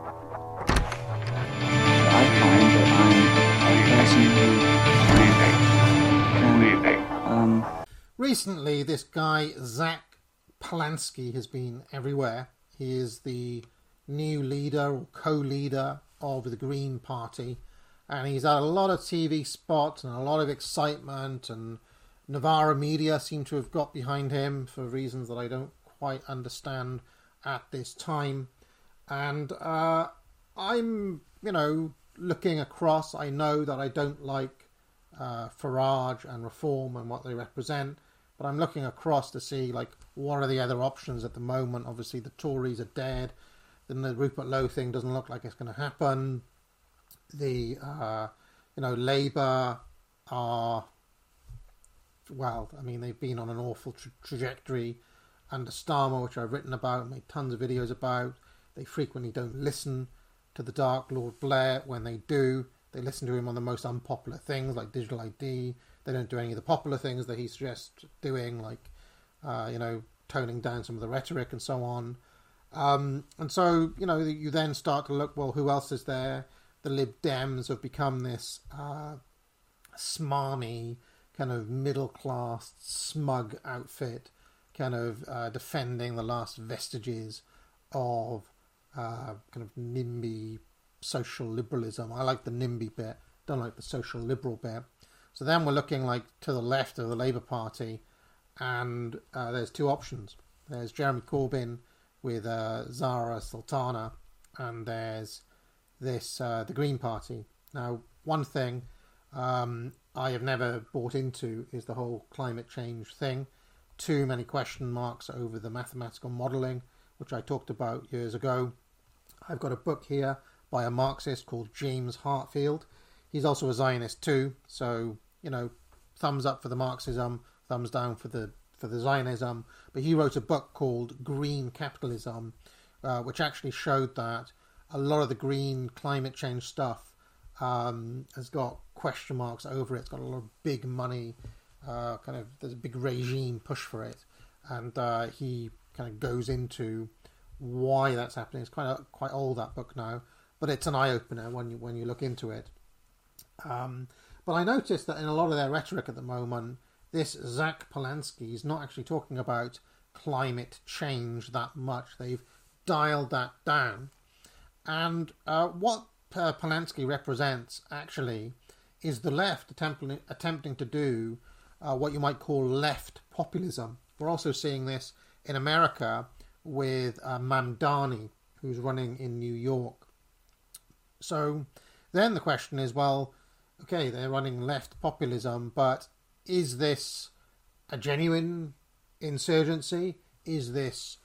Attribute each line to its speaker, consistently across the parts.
Speaker 1: I find that I'm a person who
Speaker 2: Recently, this guy, Zach Polanski, has been everywhere. He is the new leader or co-leader of the Green Party, and he's had a lot of TV spots and a lot of excitement, and Novara Media seem to have got behind him for reasons that I don't quite understand at this time. And I'm, looking across. I know that I don't like Farage and Reform and what they represent, but I'm looking across to see, what are the other options at the moment. Obviously, the Tories are dead. Then the Rupert Lowe thing doesn't look like it's going to happen. The, Labour are, they've been on an awful trajectory under Starmer, which I've written about, made tons of videos about. They frequently don't listen to the Dark Lord Blair. When they do, they listen to him on the most unpopular things, like digital ID. They don't do any of the popular things that he suggests doing, like, toning down some of the rhetoric and so on. And so, you then start to look, well, who else is there? The Lib Dems have become this smarmy, kind of middle-class, smug outfit, kind of defending the last vestiges of kind of NIMBY social liberalism. I like the NIMBY bit, don't like the social liberal bit. So then we're looking to the left of the Labour Party, and there's two options. There's Jeremy Corbyn with Zara Sultana, and there's this the Green Party. Now, one thing I have never bought into is the whole climate change thing. Too many question marks over the mathematical modelling, which I talked about years ago. I've got a book here by a Marxist called James Hartfield. He's also a Zionist too, so thumbs up for the Marxism, thumbs down for the Zionism. But he wrote a book called Green Capitalism, which actually showed that a lot of the green climate change stuff has got question marks over it. It's got a lot of big money, there's a big regime push for it, and he kind of goes into why that's happening. It's quite old, that book now, but it's an eye opener when you look into it. But I noticed that in a lot of their rhetoric at the moment, this Zach Polanski is not actually talking about climate change that much. They've dialed that down. And what Polanski represents, actually, is the left attempting to do what you might call left populism. We're also seeing this in America with Mamdani, who's running in New York. So then the question is, well, okay, they're running left populism, but is this a genuine insurgency? Is this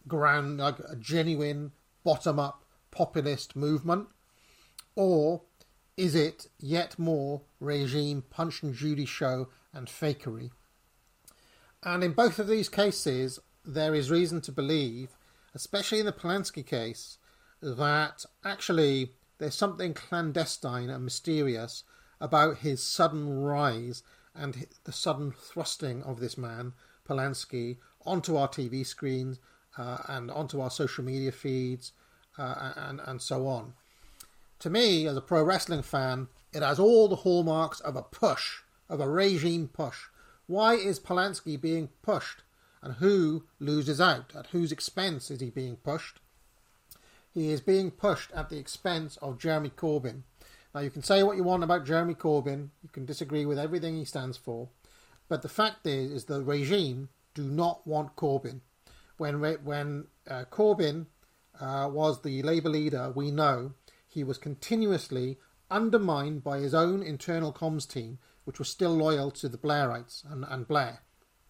Speaker 2: a genuine bottom-up populist movement? Or is it yet more regime Punch and Judy show and fakery? And in both of these cases, there is reason to believe, especially in the Polanski case, that actually there's something clandestine and mysterious about his sudden rise and the sudden thrusting of this man, Polanski, onto our TV screens and onto our social media feeds and so on. To me, as a pro wrestling fan, it has all the hallmarks of a push, of a regime push. Why is Polanski being pushed? And who loses out? At whose expense is he being pushed? He is being pushed at the expense of Jeremy Corbyn. Now, you can say what you want about Jeremy Corbyn. You can disagree with everything he stands for. But the fact is the regime do not want Corbyn. When Corbyn was the Labour leader, we know he was continuously undermined by his own internal comms team, which was still loyal to the Blairites and Blair.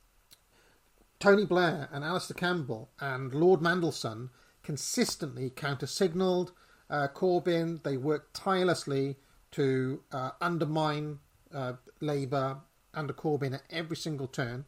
Speaker 2: Tony Blair and Alistair Campbell and Lord Mandelson consistently counter-signalled Corbyn. They worked tirelessly to undermine Labour under Corbyn at every single turn.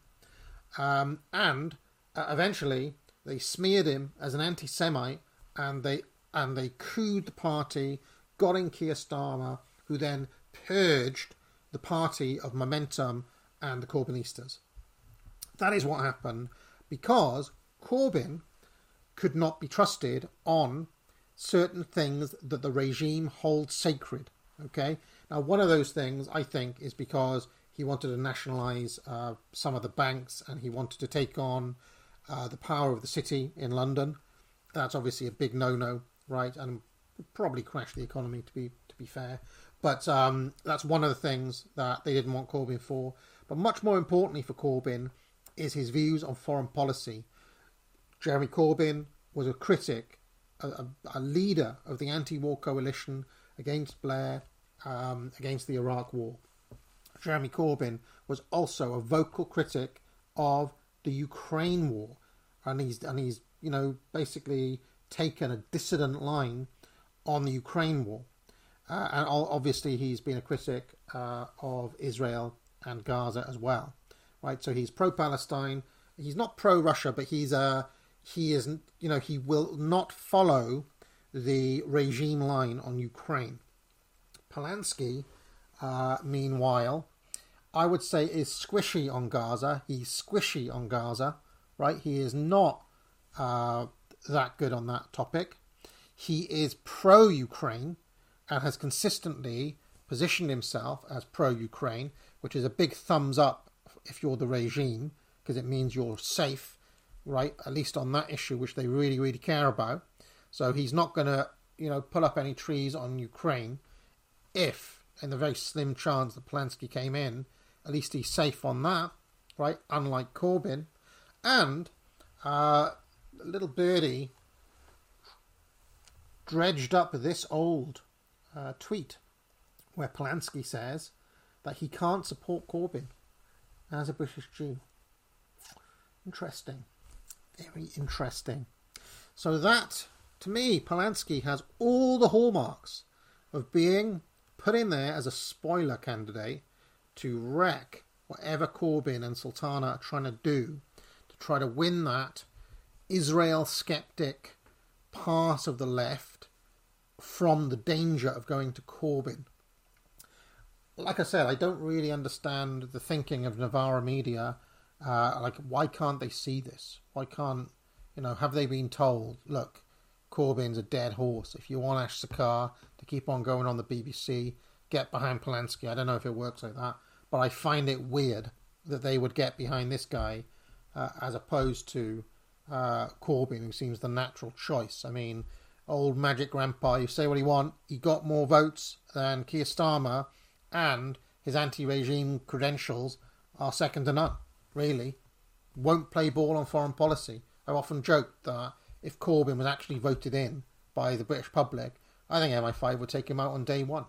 Speaker 2: And eventually they smeared him as an anti-Semite, and they cooed the party, got in Keir Starmer, who then purged the party of momentum and the Corbynistas. That is what happened because Corbyn could not be trusted on certain things that the regime holds sacred. Okay, now one of those things I think is because he wanted to nationalise some of the banks, and he wanted to take on the power of the city in London. That's obviously a big no-no, right? And would probably crash the economy, to be fair. But that's one of the things that they didn't want Corbyn for. But much more importantly for Corbyn is his views on foreign policy. Jeremy Corbyn was a critic, a leader of the anti-war coalition against Blair, against the Iraq War. Jeremy Corbyn was also a vocal critic of the Ukraine war, and he's basically taken a dissident line on the Ukraine war, and obviously he's been a critic of Israel and Gaza as well, right? So he's pro-Palestine. He's not pro-Russia, but he will not follow the regime line on Ukraine. Polanski, meanwhile, I would say is squishy on Gaza. He's squishy on Gaza, right? He is not that good on that topic. He is pro-Ukraine and has consistently positioned himself as pro-Ukraine, which is a big thumbs up if you're the regime, because it means you're safe, right? At least on that issue, which they really, really care about. So he's not going to, pull up any trees on Ukraine. If, in the very slim chance that Polanski came in, at least he's safe on that, right? Unlike Corbyn. And little birdie dredged up this old tweet where Polanski says that he can't support Corbyn as a British Jew. Interesting. Very interesting. So that, to me, Polanski has all the hallmarks of being put in there as a spoiler candidate to wreck whatever Corbyn and Sultana are trying to do to try to win that Israel skeptic part of the left from the danger of going to Corbyn. Like I said, I don't really understand the thinking of Novara Media. Why can't they see this? Why can't, have they been told, look, Corbyn's a dead horse. If you want Ash Sakar to keep on going on the BBC, get behind Polanski. I don't know if it works like that, but I find it weird that they would get behind this guy as opposed to Corbyn, who seems the natural choice. I mean, old Magic Grandpa, you say what you want, he got more votes than Keir Starmer, and his anti-regime credentials are second to none, really. Won't play ball on foreign policy. I've often joked that if Corbyn was actually voted in by the British public, I think MI5 would take him out on day one.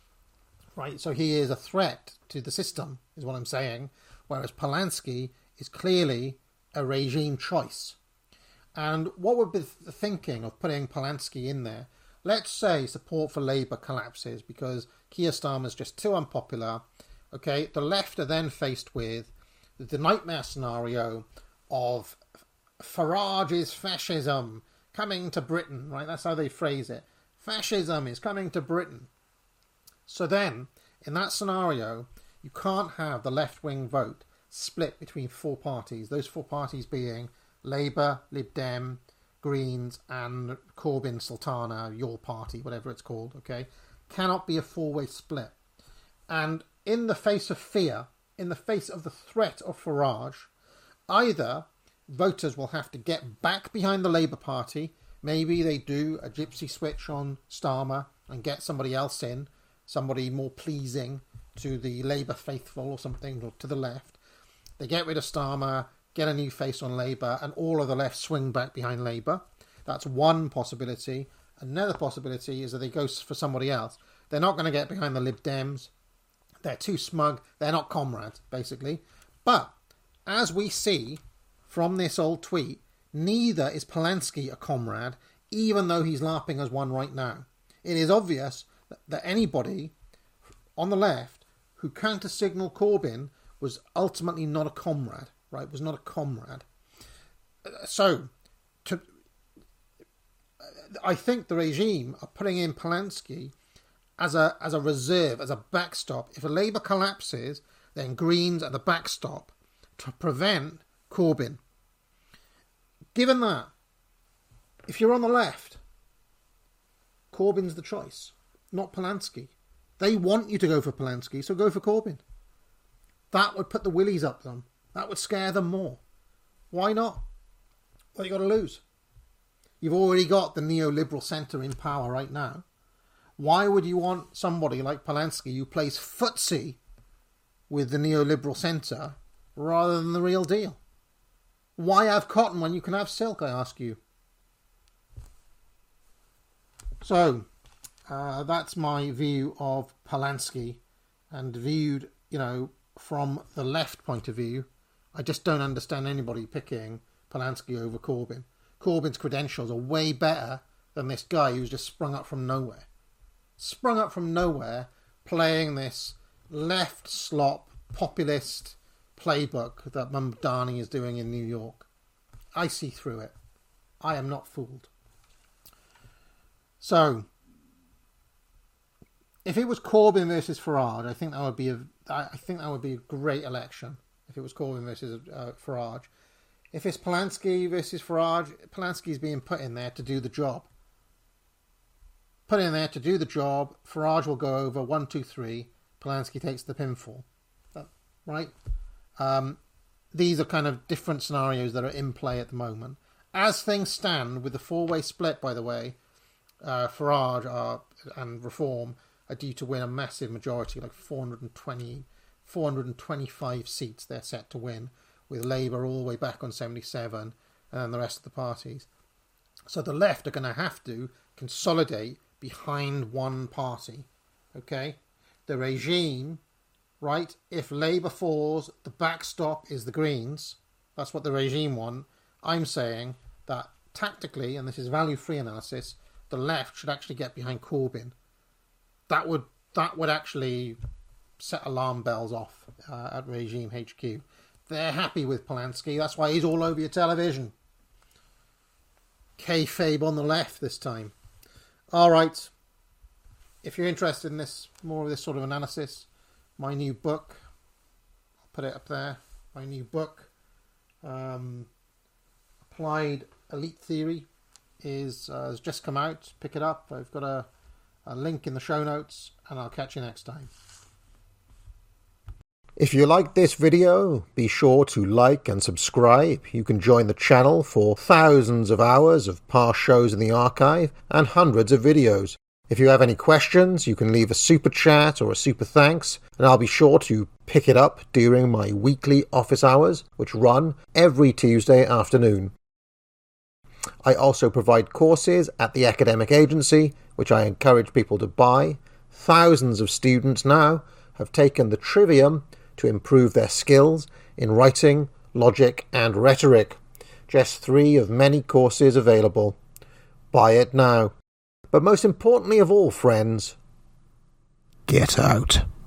Speaker 2: Right, so he is a threat to the system, is what I'm saying, whereas Polanski is clearly a regime choice. And what would be the thinking of putting Polanski in there? Let's say support for Labour collapses because Keir Starmer is just too unpopular. Okay, the left are then faced with the nightmare scenario of Farage's fascism coming to Britain, right? That's how they phrase it. Fascism is coming to Britain. So then, in that scenario, you can't have the left-wing vote split between four parties. Those four parties being Labour, Lib Dem, Greens, and Corbyn, Sultana, your party, whatever it's called, okay? Cannot be a four-way split. And in the face of fear, in the face of the threat of Farage, either voters will have to get back behind the Labour Party. Maybe they do a gypsy switch on Starmer and get somebody else in, somebody more pleasing to the Labour faithful or something, or to the left. They get rid of Starmer, get a new face on Labour, and all of the left swing back behind Labour. That's one possibility. Another possibility is that they go for somebody else. They're not going to get behind the Lib Dems. They're too smug. They're not comrades, basically. But, as we see from this old tweet, neither is Polanski a comrade, even though he's LARPing as one right now. It is obvious that anybody on the left who counter-signaled Corbyn was ultimately not a comrade, right? Was not a comrade. So, I think the regime are putting in Polanski as a reserve, as a backstop. If a Labour collapses, then Greens are the backstop to prevent Corbyn. Given that, if you're on the left, Corbyn's the choice, not Polanski. They want you to go for Polanski, so go for Corbyn. That would put the willies up them. That would scare them more. Why not? What you got to lose? You've already got the neoliberal centre in power right now. Why would you want somebody like Polanski who plays footsie with the neoliberal centre rather than the real deal? Why have cotton when you can have silk, I ask you? So, that's my view of Polanski, and viewed, from the left point of view, I just don't understand anybody picking Polanski over Corbyn. Corbyn's credentials are way better than this guy who's just sprung up from nowhere. Sprung up from nowhere, playing this left slop populist playbook that Mamdani is doing in New York. I see through it. I am not fooled. So, if it was Corbyn versus Farage, I think that would be a great election. If it was Corbyn versus Farage, if it's Polanski versus Farage, Polanski's being put in there to do the job. Put in there to do the job. Farage will go over 1, 2, 3. Polanski takes the pinfall. Right? These are kind of different scenarios that are in play at the moment. As things stand, with the four-way split, by the way, Farage and Reform are due to win a massive majority, like 425 seats they're set to win, with Labour all the way back on 77, and then the rest of the parties. So the left are going to have to consolidate behind one party. Okay? The regime, right, if Labour falls, the backstop is the Greens. That's what the regime want. I'm saying that tactically, and this is value-free analysis, the left should actually get behind Corbyn. That would actually set alarm bells off at regime HQ. They're happy with Polanski. That's why he's all over your television. Kayfabe on the left this time. All right. If you're interested in this, more of this sort of analysis, my new book, I'll put it up there. My new book, Applied Elite Theory, has just come out. Pick it up. I've got a link in the show notes, and I'll catch you next time.
Speaker 3: If you liked this video, be sure to like and subscribe. You can join the channel for thousands of hours of past shows in the archive and hundreds of videos. If you have any questions, you can leave a super chat or a super thanks, and I'll be sure to pick it up during my weekly office hours, which run every Tuesday afternoon. I also provide courses at the academic agency, which I encourage people to buy. Thousands of students now have taken the Trivium to improve their skills in writing, logic and rhetoric. Just 3 of many courses available. Buy it now. But most importantly of all, friends, get out.